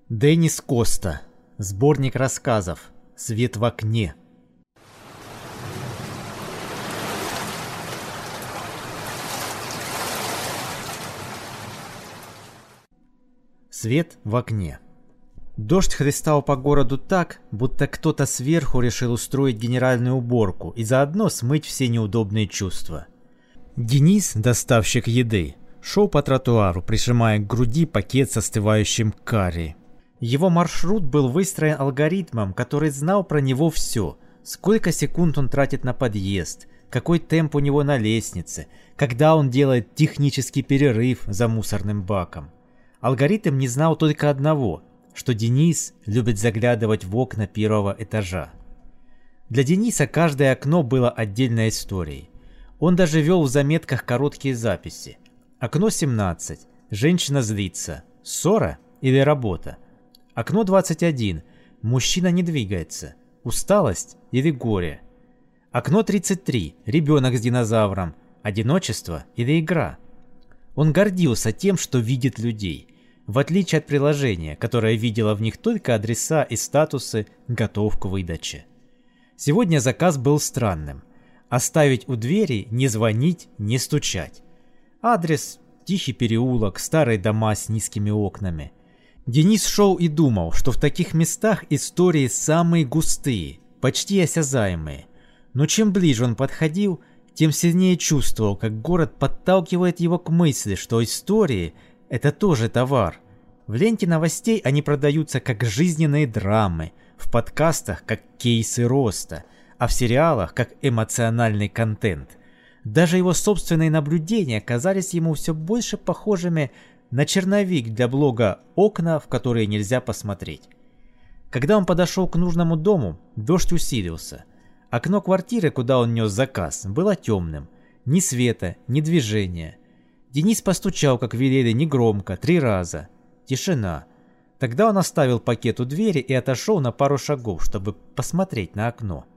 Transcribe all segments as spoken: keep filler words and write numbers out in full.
Деннис Коста. Сборник рассказов. Свет в окне. Свет в окне. Дождь хлестал по городу так, будто кто-то сверху решил устроить генеральную уборку и заодно смыть все неудобные чувства. Денис, доставщик еды, шел по тротуару, прижимая к груди пакет с остывающим карри. Его маршрут был выстроен алгоритмом, который знал про него все. Сколько секунд он тратит на подъезд, какой темп у него на лестнице, когда он делает технический перерыв за мусорным баком. Алгоритм не знал только одного, что Денис любит заглядывать в окна первого этажа. Для Дениса каждое окно было отдельной историей. Он даже вел в заметках короткие записи. Окно семнадцать. Женщина злится. Ссора или работа? Окно двадцать один. Мужчина не двигается. Усталость или горе? Окно тридцать три. Ребенок с динозавром. Одиночество или игра? Он гордился тем, что видит людей, в отличие от приложения, которое видело в них только адреса и статусы «готов к выдаче». Сегодня заказ был странным. Оставить у двери, не звонить, не стучать. Адрес – тихий переулок, старые дома с низкими окнами. Денис шел и думал, что в таких местах истории самые густые, почти осязаемые. Но чем ближе он подходил, тем сильнее чувствовал, как город подталкивает его к мысли, что истории – это тоже товар. В ленте новостей они продаются как жизненные драмы, в подкастах как кейсы роста, а в сериалах как эмоциональный контент. Даже его собственные наблюдения казались ему все больше похожими на черновик для блога «Окна, в которые нельзя посмотреть». Когда он подошел к нужному дому, дождь усилился. Окно квартиры, куда он нес заказ, было темным. Ни света, ни движения. Денис постучал, как велели, негромко, три раза. Тишина. Тогда он оставил пакет у двери и отошел на пару шагов, чтобы посмотреть на окно.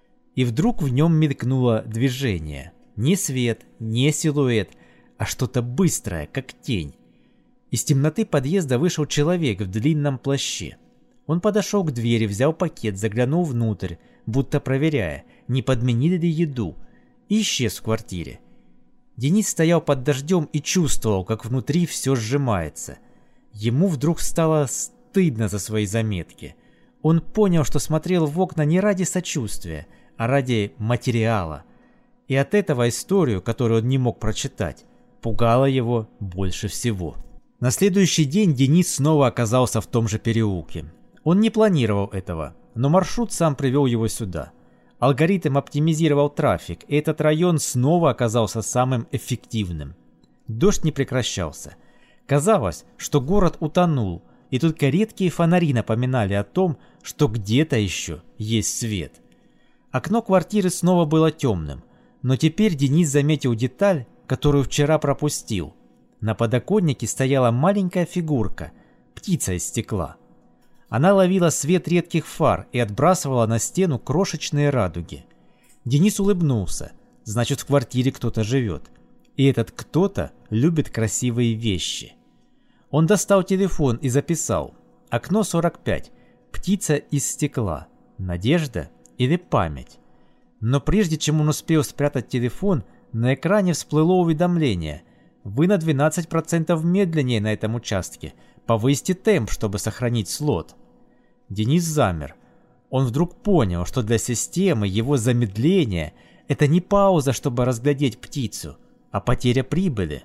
И вдруг в нем мелькнуло движение. Не свет, не силуэт, а что-то быстрое, как тень. Из темноты подъезда вышел человек в длинном плаще. Он подошел к двери, взял пакет, заглянул внутрь, будто проверяя, не подменили ли еду, и исчез в квартире. Денис стоял под дождем и чувствовал, как внутри все сжимается. Ему вдруг стало стыдно за свои заметки. Он понял, что смотрел в окна не ради сочувствия, а ради материала. И от этого историю, которую он не мог прочитать, пугала его больше всего. На следующий день Денис снова оказался в том же переулке. Он не планировал этого, но маршрут сам привел его сюда. Алгоритм оптимизировал трафик, и этот район снова оказался самым эффективным. Дождь не прекращался. Казалось, что город утонул, и только редкие фонари напоминали о том, что где-то еще есть свет. Окно квартиры снова было темным, но теперь Денис заметил деталь, которую вчера пропустил. На подоконнике стояла маленькая фигурка, птица из стекла. Она ловила свет редких фар и отбрасывала на стену крошечные радуги. Денис улыбнулся, значит, в квартире кто-то живет. И этот кто-то любит красивые вещи. Он достал телефон и записал: окно сорок пять, птица из стекла, надежда или память. Но прежде чем он успел спрятать телефон, на экране всплыло уведомление: вы на двенадцать процентов медленнее на этом участке. Повысьте темп, чтобы сохранить слот. Денис замер. Он вдруг понял, что для системы его замедление – это не пауза, чтобы разглядеть птицу, а потеря прибыли.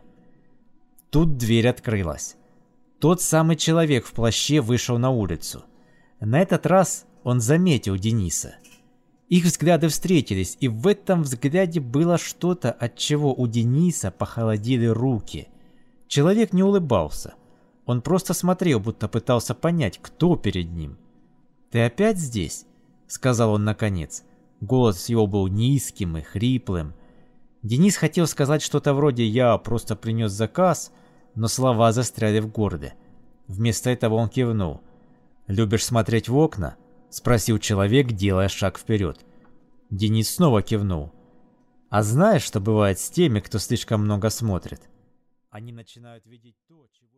Тут дверь открылась. Тот самый человек в плаще вышел на улицу. На этот раз он заметил Дениса. Их взгляды встретились, и в этом взгляде было что-то, от чего у Дениса похолодели руки. Человек не улыбался. Он просто смотрел, будто пытался понять, кто перед ним. «Ты опять здесь?» — сказал он наконец. Голос его был низким и хриплым. Денис хотел сказать что-то вроде «я просто принес заказ», но слова застряли в горле. Вместо этого он кивнул. «Любишь смотреть в окна?» — спросил человек, делая шаг вперед. Денис снова кивнул. «А знаешь, что бывает с теми, кто слишком много смотрит? Они начинают видеть то, чего...»